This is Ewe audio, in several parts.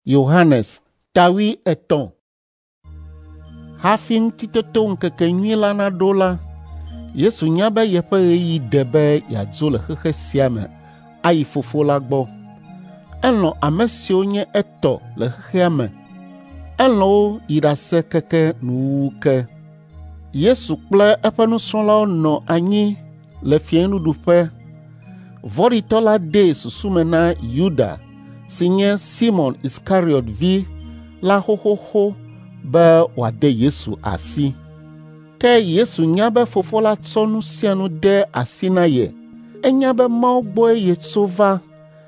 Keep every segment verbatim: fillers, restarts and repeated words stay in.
Yohanes tawi etɔ̃. Hafi ŋutitoto ŋkekenyui la naɖo la, Yesu nya be yeƒe ɣeyiɣi de be yeadzo le xexe sia me ayi Fofo la gbɔ. Elɔ̃ ame siwo nye etɔ le xexea me. Elɔ̃ wo yi ɖase keke nuwuwu ke. Yesu kple eƒe nusrɔ̃lawo nɔ anyi le fiẽnuɖuƒe. Vɔ̃ɖitɔ la dee susu me na Yuda si nye Simon Iskariot vi la xoxoxo be wòade Yesu asi. Ke Yesu nya be Fofo la tsɔ nu sia nu de asi na ye. Enya be Mawu gbɔe yetso va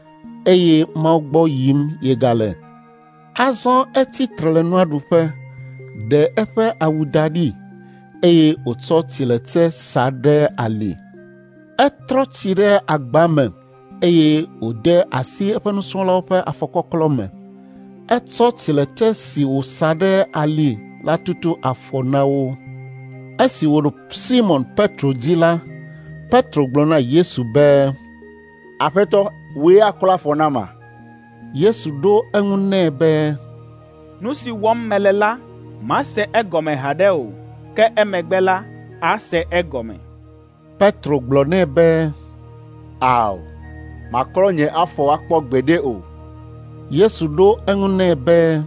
eye Mawu gbɔ yim yegale. Azɔ etitre le nua ɖuƒe, ɖe eƒe awu da ɖi eye wòtsɔ tsiletse sa ɖe ali. Etrɔ tsi ɖe agba me eye wòde asi eƒe nusrɔ̃lawo ƒe afɔkɔklɔ me. Etsɔ tsiletse si wòsa ɖe ali la tutu afɔ na wo. Esi wòɖo Simon Petro dzi la, Petro gblɔ na Yesu be, Aƒetɔ, wòe aklɔ afɔ na ma? Yesu ɖo eŋu nɛ be, nu si wɔm mele la, mase egɔme haɖe o, ke emegbe la, ase egɔme. Petro gblɔ nɛ be, Ao, maklɔ nye afɔ akpɔ gbeɖe o. Yesu ɖo eŋu nɛ be,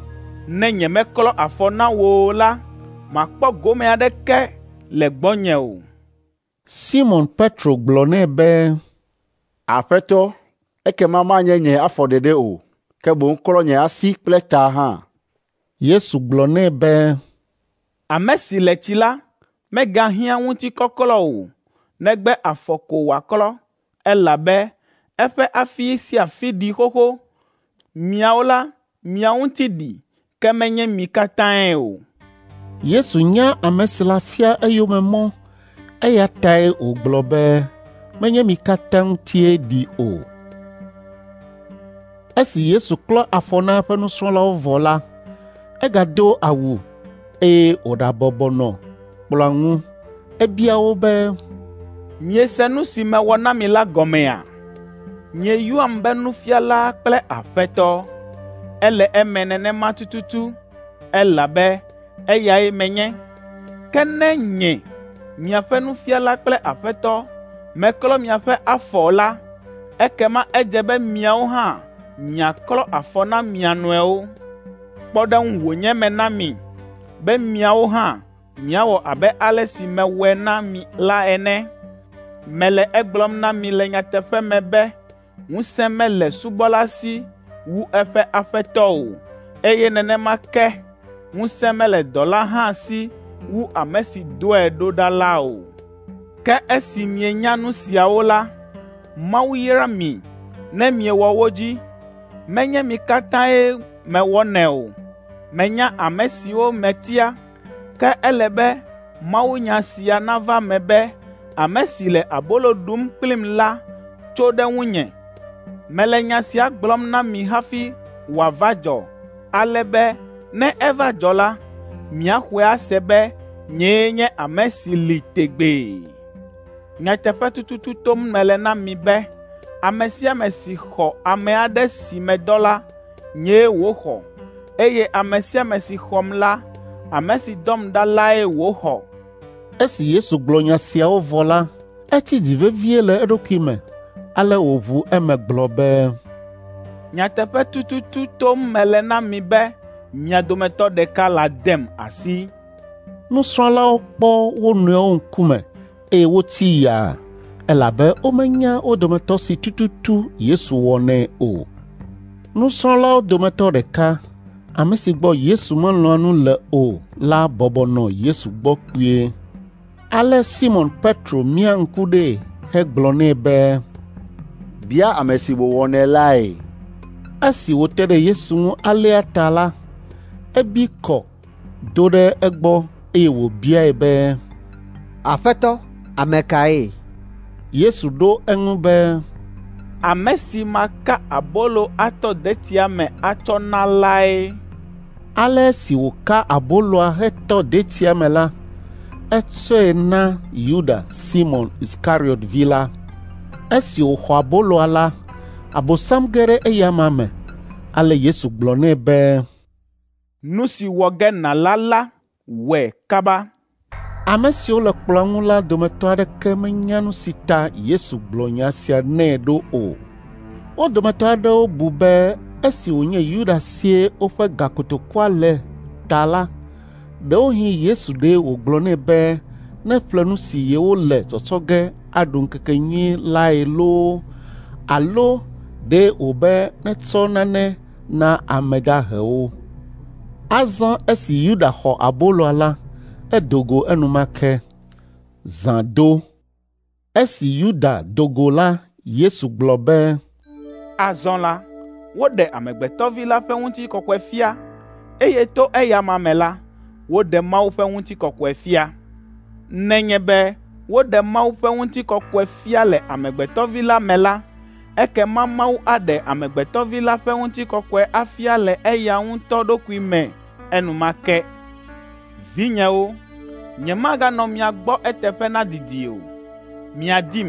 ne nyemeklɔ afɔ na wò la, makpɔ gome aɖeke le gbɔnye o. Simon Petro gblɔ nɛ be, Aƒetɔ, ekema manye nye afɔ ɖeɖe o, ke boŋ klɔ nye asi kple ta hã. Yesu gblɔ nɛ be, ame si le tsi la, megahiã ŋutikɔklɔ o, negbe afɔ ko wòaklɔ, elabe eƒe afi sia afi ɖi xoxo. Miawo la, mia ŋuti ɖi, ke menye mi katãe o. Yesu nya ame si la fia eyomemɔ, eya tae wògblɔ be menye mi katã ŋutie ɖi o. Esi Yesu klɔ afɔ na eƒe nusrɔ̃lawo vɔ la, egado awu eye wòɖabɔbɔ nɔ kplɔ̃a ŋu. Ebia wo be, miese nu si mewɔ na mi la gɔmea? Mieyɔam be nufiala kple aƒetɔ. Ele eme nenema tututu, elabe eyae menye. Ke ne nye, miaƒe nufiala kple aƒetɔ, meklɔ miaƒe afɔ la, ekema edze be miawo hã miaklɔ afɔ na mia nɔewo. Kpɔɖeŋu wònye me na mi, be miawo hã miawɔ abe ale si mewɔe na mi la ene. Mele egblɔm na mi le nyateƒe me be, ŋusẽ mele subɔla si wu eƒe aƒetɔ o, eye nenema ke, ŋusẽ mele dɔla hã si wu ame si dɔe ɖo ɖa la o. Ke esi mienya nu siawo la, Mawu yra mi ne miewɔ wo dzi. Menye mi katãe mewɔnɛ o. Menya ame siwo metia, ke ele be mawunya sia nava me be ame si le abolo ɖum kplim la tso ɖe ŋunye. Mele nya sia gblɔm na mi hafi wòava dzɔ, ale be ne eva dzɔ la, miaxɔe ase be nyee nye ame si li tegbee. Nyateƒe tututu tom mele na mi be, ame sia ame si xɔ ame aɖe si medɔ la, nyee wòxɔ, eye ame sia ame si xɔm la, ame si dɔm ɖa lae wòxɔ. Esi Yesu gblɔ nya siawo vɔ la, etsi dzi vevie le eɖokui me, ale wòʋu eme gblɔ be, nyateƒe tututu tom mele na mi be mia dometɔ ɖeka la dem asi. Nusrɔ̃lawo kpɔ wo nɔewo ŋkume eye wotsi yaa, elabe womenya wo dometɔ si tututu Yesu wɔnɛ o. Nusrɔ̃lawo dometɔ ɖeka, ame si gbɔ Yesu melɔ̃a nu le o la bɔbɔ nɔ Yesu gbɔ kpuie. Ale Simon Petro mia ŋku ɖe hegblɔ nɛ be, bia ame si wòwɔnɛ lae. Esi wòte ɖe Yesu ŋu alea ta la, ebi kɔ do ɖe egbɔ eye wòbiae be, Aƒetɔ, ame kae? Yesu ɖo eŋu be, ame si maka abolo atɔ detia me atsɔ na lae. Ale si wòka aboloa hetɔ detia me la, etsɔe na Yuda Simon Iskariot vi la. Esi wòxɔ aboloa la, Abosam ge ɖe eyama me, Ale Yesu gblɔ nɛ be, nu si wɔ ge nàla la wɔe kaba. Ame siwo le kplɔa ŋu la dometɔ aɖeke menya nu si ta Yesu gblɔ nya sia nɛ ɖo o. Wo dometɔ aɖewo bu be esi wònye Yuda sie woƒe gakotokoa le ta la, ɖewohĩ Yesu ɖe wògblɔ nɛ be ne ƒle nu si yewo le tsɔtsɔ ge aɖu ŋkekenyui lae loo, alo ɖe wòbe netsɔ nane na ame dahewo. Azɔ esi Yuda xɔ aboloa la, edogo enumake. Zã do. Esi Yuda dogo la, Yesu gblɔ be, Azɔ la, woɖe Amegbetɔvi la ƒe ŋutikɔkɔe fia, eye to eya ma me la, woɖe Mawu ƒe ŋutikɔkɔe fia. Nenye be woɖe Mawu ƒe ŋutikɔkɔe fia le Amegbetɔvi la me la, ekema Mawu aɖe Amegbetɔvi la ƒe ŋutikɔkɔe afia le eya ŋutɔ ɖokui me enumake. Vinyewo, nyemaganɔ mia gbɔ eteƒe nadidi o. Miadim.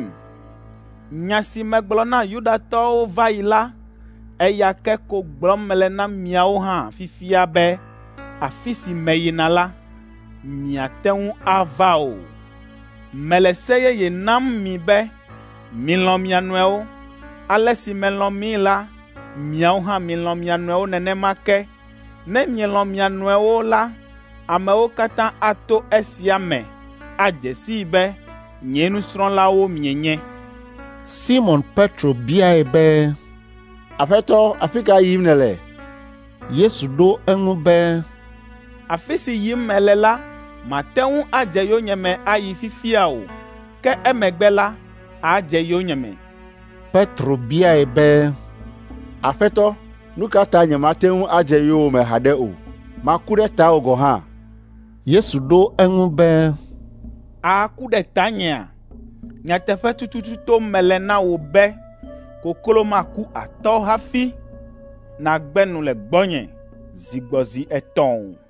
Nya si megblɔ na Yudatɔwo va yi la, eya ke ko gblɔm mele na miawo hã fifia be afi si meyina la, miate ŋu ava o. Mele se yeye nam mi be milɔ̃ mia nɔewo, ale si melɔ̃ mi la, miawo hã milɔ̃ mia nɔewo nenema ke. Ne mielɔ̃ mia nɔewo la, amewo katã ato esia me adze sii be nye nusrɔ̃lawo mienye. Simon Petro biae be, Aƒetɔ, afi ka yim nèle? Yesu ɖo eŋu be, Afi si yim mele la, mate ŋu adze yonyeme ayi fifia o, ke emegbe la, adze yonyeme. Petro biae be, Aƒetɔ, nu ka ta nyemate ŋu adze yowòme haɖe o? Maku ɖe tawò gɔ̃ hã. Yesu ɖo eŋu be, Aku ɖe tanyea? Nyateƒe tututu to mele na wò be koklo maku atɔ hafi nàgbe nu le gbɔnye zi gbɔ zi etɔ̃ o.